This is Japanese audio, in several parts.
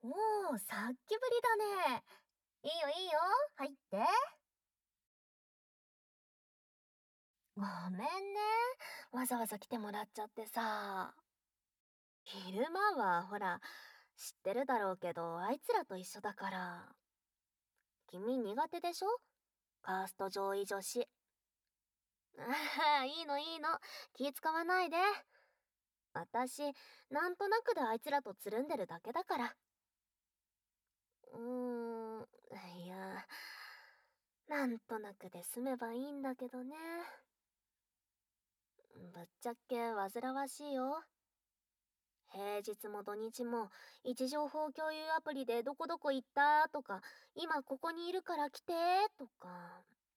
おー、さっきぶりだね。いいよいいよ、入って。ごめんね。わざわざ来てもらっちゃってさ。昼間はほら、知ってるだろうけど、あいつらと一緒だから。君苦手でしょ？カースト上位女子。ああ、いいのいいの。気使わないで。私、なんとなくであいつらとつるんでるだけだから。いや、なんとなくで済めばいいんだけどね。ぶっちゃけ煩わしいよ。平日も土日も位置情報共有アプリでどこどこ行ったとか、今ここにいるから来てとか、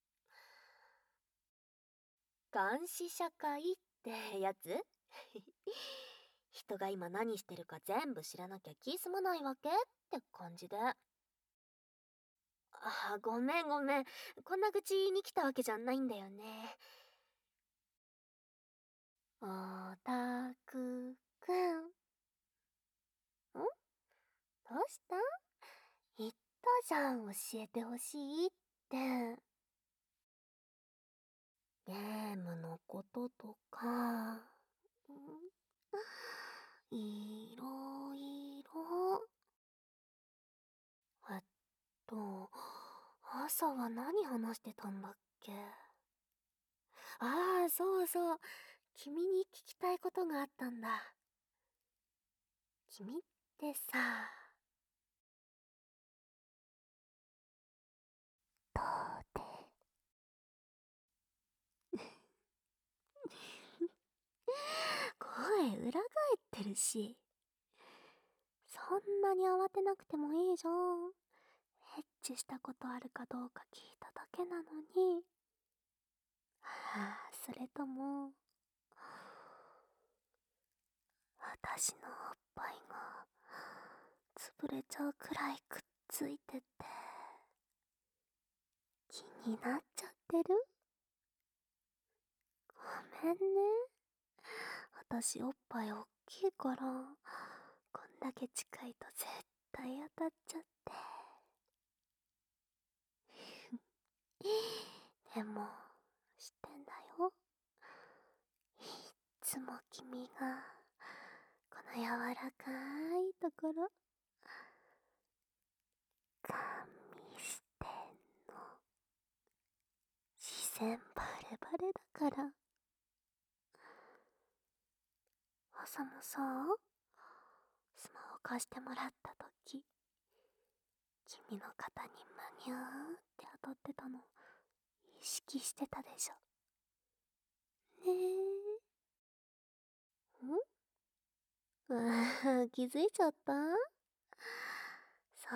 監視社会ってやつ。人が今何してるか全部知らなきゃ気済まないわけって感じで。ごめんごめん。こんな愚痴に来たわけじゃないんだよね。オタクくん。どうした？言ったじゃん、教えてほしいって。ゲームのこととか、いろいろ。えっと、朝は何話してたんだっけ？ああ、そうそう。君に聞きたいことがあったんだ。君ってさ、どう声裏返ってるし、そんなに慌てなくてもいいじゃん。エッチしたことあるかどうか聞いただけなのに。それとも、私のおっぱいが潰れちゃうくらいくっついてて、気になっちゃってる？ごめんね。私おっぱいおっきいから、こんだけ近いと絶対当たっちゃって。でも、知ってんだよ。いっつも君が、この柔らかいところ、ガン見してんの。視線バレバレだから。朝もさ、スマホ貸してもらった時、君の肩にむにゅーって当たってたの、意識してたでしょ。ねえ。気づいちゃった？そう、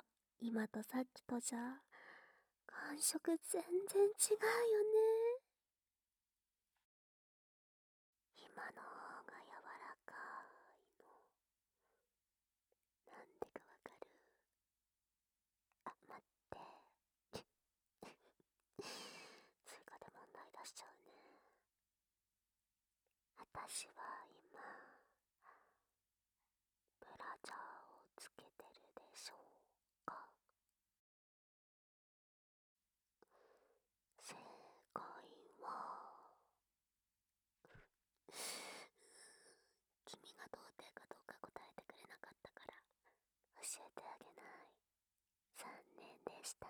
今とさっきとじゃ、感触全然違うよね。今の方が柔らかいの。なんでかわかる？待って。追加で問題出しちゃうね。私は今、ブラジャーをつけてるでしょうか？正解は、君が童貞かどうか答えてくれなかったから教えてあげない。残念でした。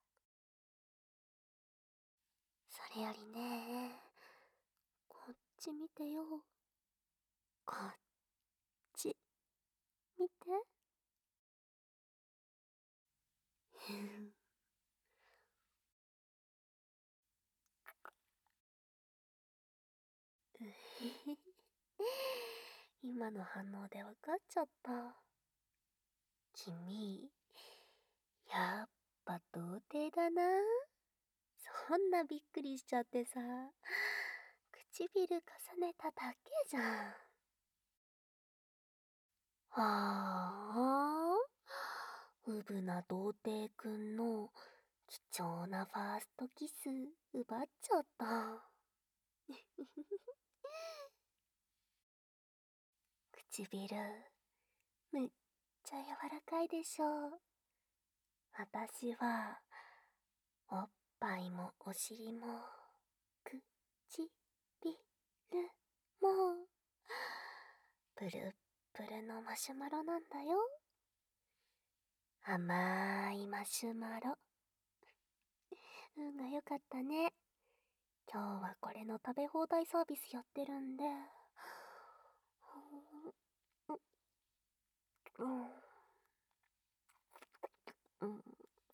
それよりね、こっち見てよ。こっち見て。今の反応で分かっちゃった。君、やっぱ童貞だな。そんなびっくりしちゃってさ、唇重ねただけじゃん。あうぶな童貞くんの貴重なファーストキス奪っちゃった。唇、むっちゃ柔らかいでしょう。私は、おっぱいもお尻も、くちびるも、プルップルのマシュマロなんだよ。甘いマシュマロ。運が良かったね。今日はこれの食べ放題サービスやってるんで。うん。うん。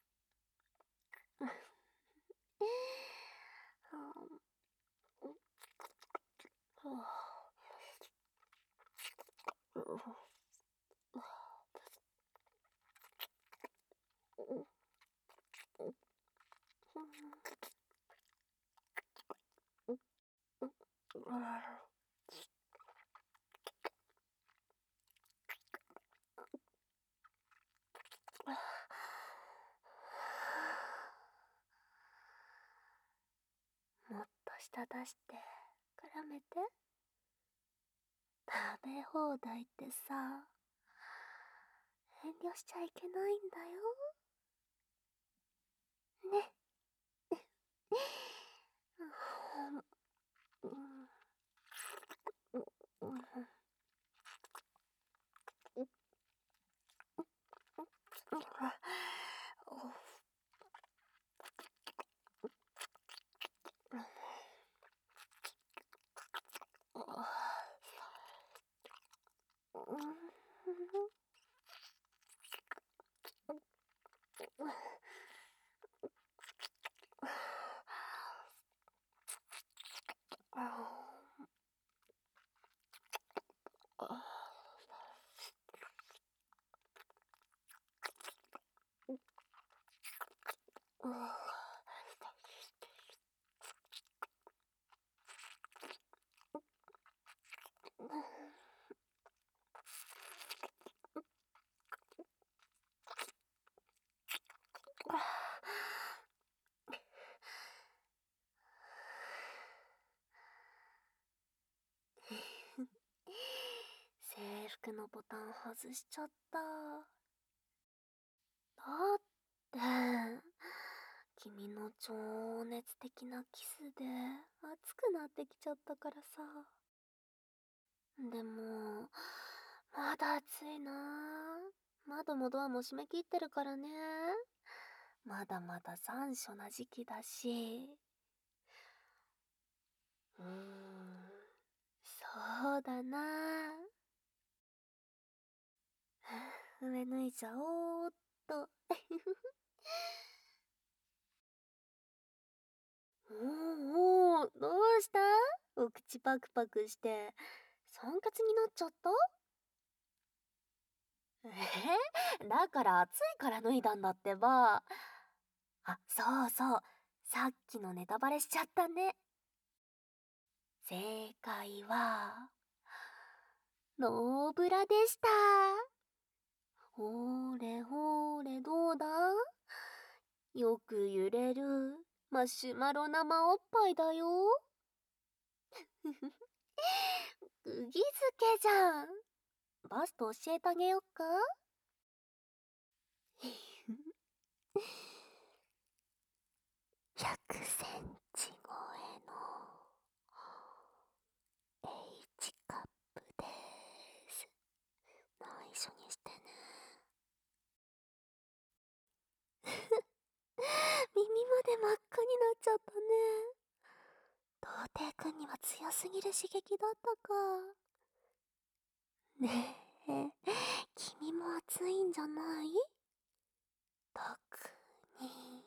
もっと舌出して絡めて。食べ放題ってさ、遠慮しちゃいけないんだよ。ね。うん。制服のボタン外しちゃった。だって、君の情熱的なキスで熱くなってきちゃったからさ。でも、まだ暑いなぁ。窓もドアも閉め切ってるからね。まだまだ残暑な時期だし。そうだなぁ。上脱いじゃおうっと。おお、どうした？お口パクパクして、酸欠になっちゃった？だから暑いから脱いだんだってば。あ、そうそう。さっきのネタバレしちゃったね。正解は、ノーブラでした。ほれほれどうだ？よく揺れるマシュマロ生おっぱいだよ。釘付けじゃん。バスト教えてあげよっか？100センチ超えの H カップです。内緒にしてね。耳まで真っ赤になっちゃったね。童貞くんには強すぎる刺激だったか。ねえ、君も熱いんじゃない？特に、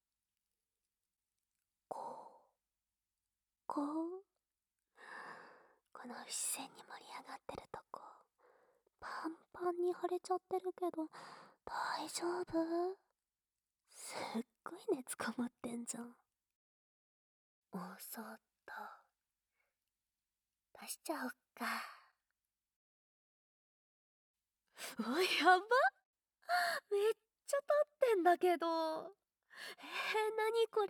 ここ、この不自然に盛り上がってるとこ、パンパンに腫れちゃってるけど、大丈夫？すっごい熱こもってんじゃん。おそっと、出しちゃおっか。やば！めっちゃ立ってんだけど。なにこれ？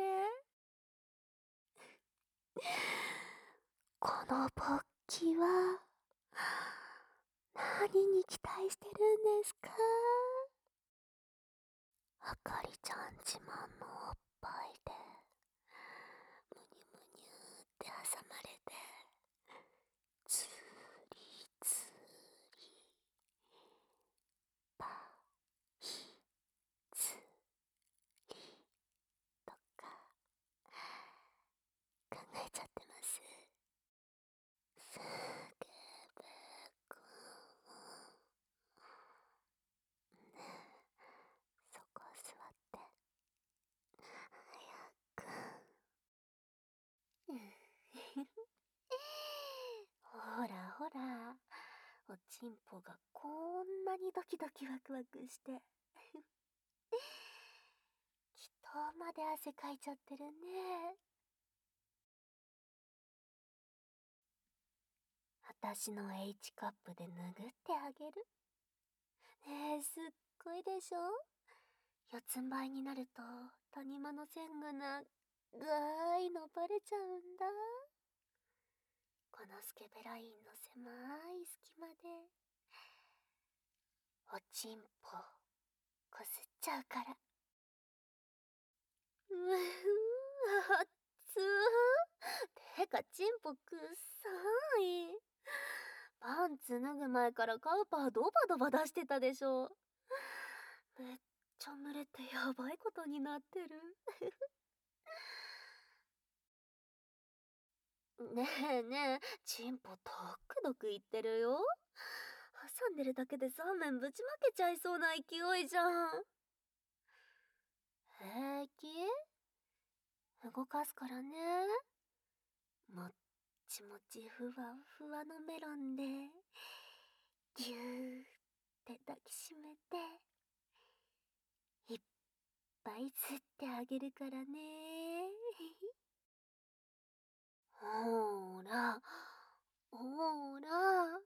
この勃起は、な何に期待してるんですか？あかりちゃん自慢のおっぱいで、むにゅむにゅって挟まれて、つりつり、ぱひつりとか考えちゃってます。すけべくん。ねえ、そこ座って。早く。ほらほら、おちんぽがこんなにドキドキワクワクして。きっとまで汗かいちゃってるね。あたしの H カップで拭ってあげる。ねえ、すっごいでしょ？四つん這いになると谷間の線が長いのバレちゃうんだ。このスケベラインの狭い隙間でおちんぽこすっちゃうから。うぅあっつー。てかちんぽくっさーい。パンツ脱ぐ前からカウパードバドバ出してたでしょ。めっちゃ蒸れてやばいことになってる。ねえねえ、チンポドクドクいってるよ。挟んでるだけで3面ぶちまけちゃいそうな勢いじゃん。平気？動かすからね。もっちもちふわふわのメロンでぎゅーって抱きしめていっぱい吸ってあげるからね。ほーらほーら。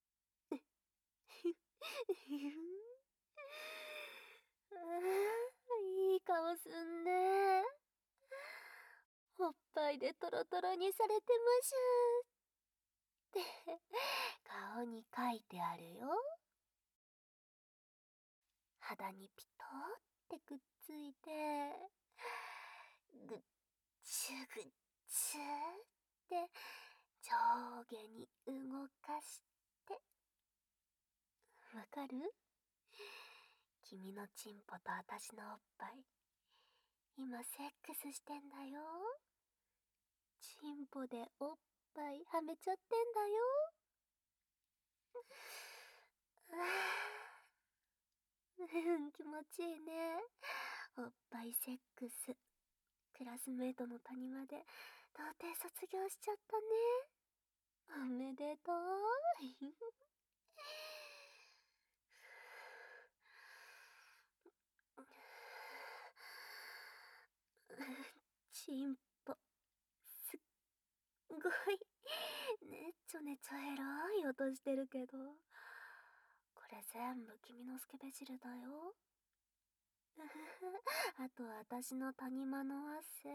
いい顔すんね。おっぱいでトロトロにされてましゅって顔に書いてあるよ。肌にピトーってくっついて、ぐっちゅぐっちゅって上下に動かして。わかる？君のチンポとあたしのおっぱい、今セックスしてんだよ。チンポでおっぱいはめちゃってんだよ。気持ちいいね。おっぱいセックス。クラスメートの谷間で童貞卒業しちゃったね。おめでとう。チンポ、すっごい、ねちょねちょエロい音してるけど、これ全部君のスケベ汁だよ。あと私の谷間の汗。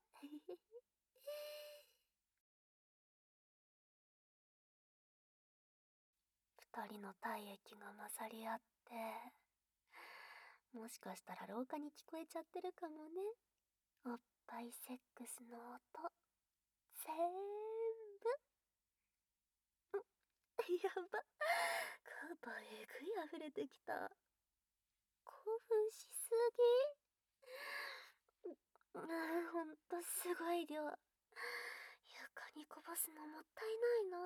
二人の体液が混ざり合って、もしかしたら廊下に聞こえちゃってるかもね。おっぱいセックスの音、ぜーんぶ。やば。カーパーえぐい溢れてきた。興奮しすぎ。ほんとすごい量。床にこぼすのもったいないな。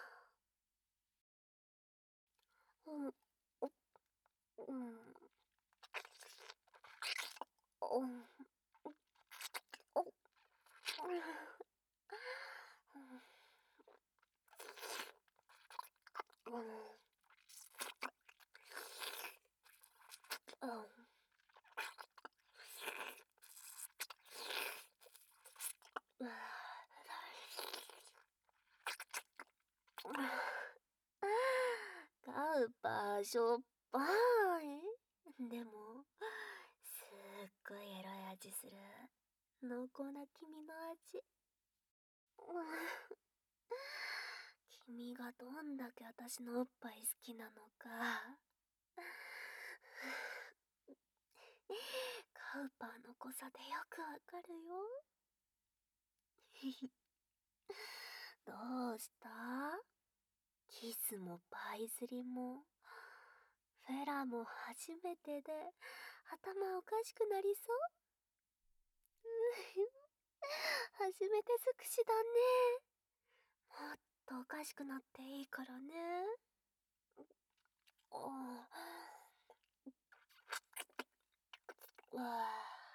うん、お、うん、お、お、うん、うん。カウパーしょっぱい。でも、すっごいエロい味する。濃厚な君の味。 君がどんだけ私のおっぱい好きなのか。カウパーの濃さでよくわかるよ。どうした？キスもパイズリも、フェラも初めてで、頭おかしくなりそう？初めて尽くしだね。もっとおかしくなっていいからね。ああ、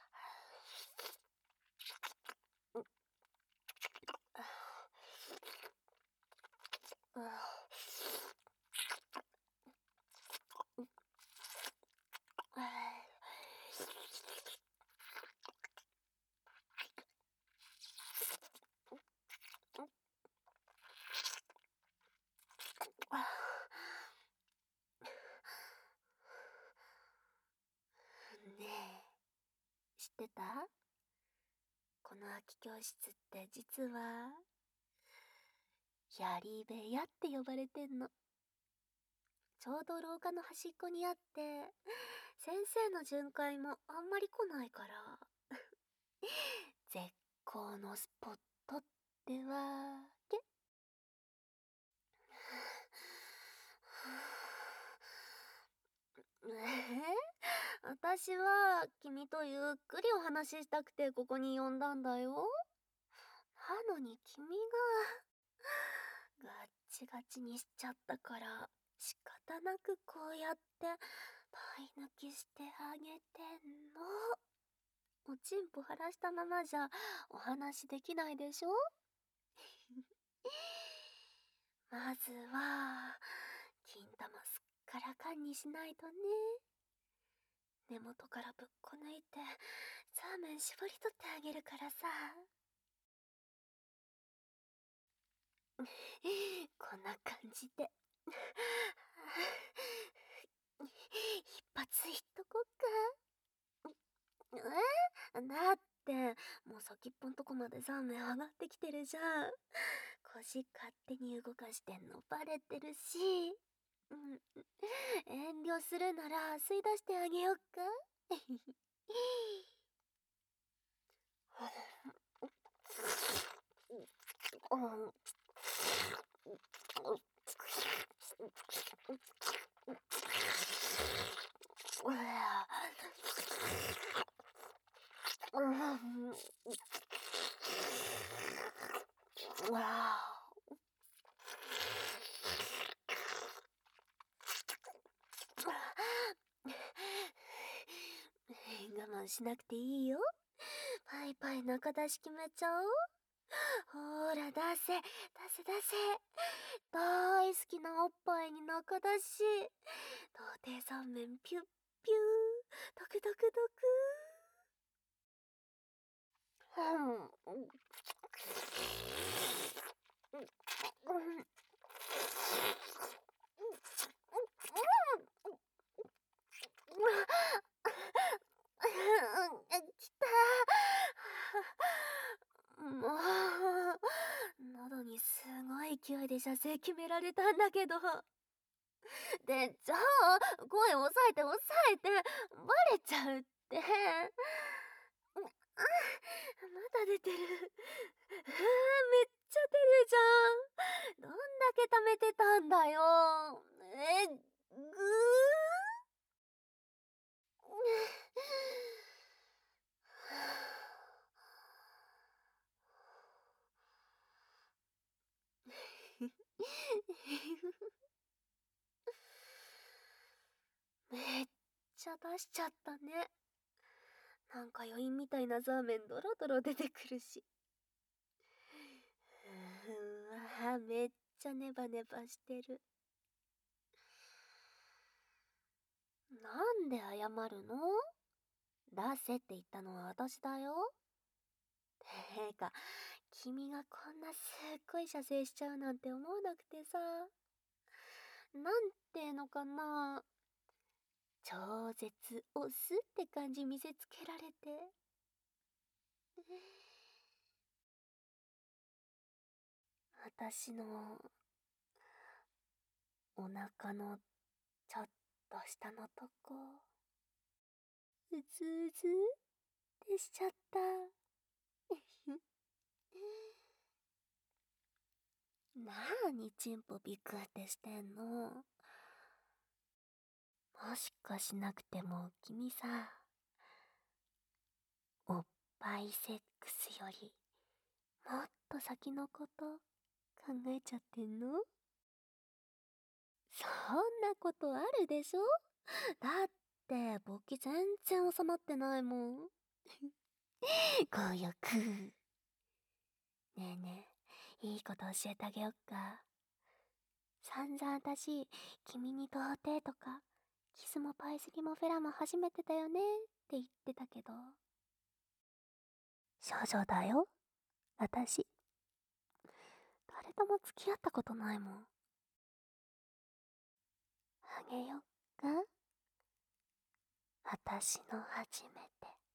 ねえ、知ってた？この空き教室って実は、やり部屋って呼ばれてんの。ちょうど廊下の端っこにあって、先生の巡回もあんまり来ないから、絶好のスポットってわけ。私は君とゆっくりお話ししたくてここに呼んだんだよ。なのに君がガッチガチにしちゃったから仕方なくこうやって体抜きしてあげてんの。おちんぽ晴らしたままじゃお話できないでしょ？まずは金玉すっからかんにしないとね。根元からぶっこ抜いてザーメン絞り取ってあげるからさ。こんな感じで一発いっとこっか。だってもう先っぽんとこまでザーメン上がってきてるじゃん。腰勝手に動かしてんのバレてるし。うん、遠慮するなら吸い出してあげよっか。我慢しなくていいよ。パイパイ中出し決めちゃおう。ほーら、出せ、出せ出せ。大好きなおっぱいに中出し。童貞三面ピュッピュー。ドクドクドク。きたー。もう、喉にすごい勢いで射精決められたんだけど。で、じゃあ、声抑えて抑えて、バレちゃうって。まだ出てる。めっちゃ出るじゃん。どんだけ溜めてたんだよ。ぐめっちゃ出しちゃったね。なんか余韻みたいなザーメンドロドロ出てくるし。わあ、めっちゃネバネバしてる。なんで謝るの？出せって言ったのは私だよ。てか、君がこんなすっごい射精しちゃうなんて思わなくてさ。なんてのかな。超絶オスって感じ見せつけられて。私のお腹のちょっと下のとこ、うずうずってしちゃった。なーにチンポビクってしてんの？もしかしなくても君さ、おっぱいセックスよりもっと先のこと考えちゃってんの？そんなことあるでしょ？だって勃起全然収まってないもん。強欲。ねえねえ、いいこと教えてあげよっか。散々私、君に童貞とか、キスもパイセリもフェラも初めてだよねって言ってたけど、少女だよ、私。誰とも付き合ったことないもん。あげよっか、私の初めて。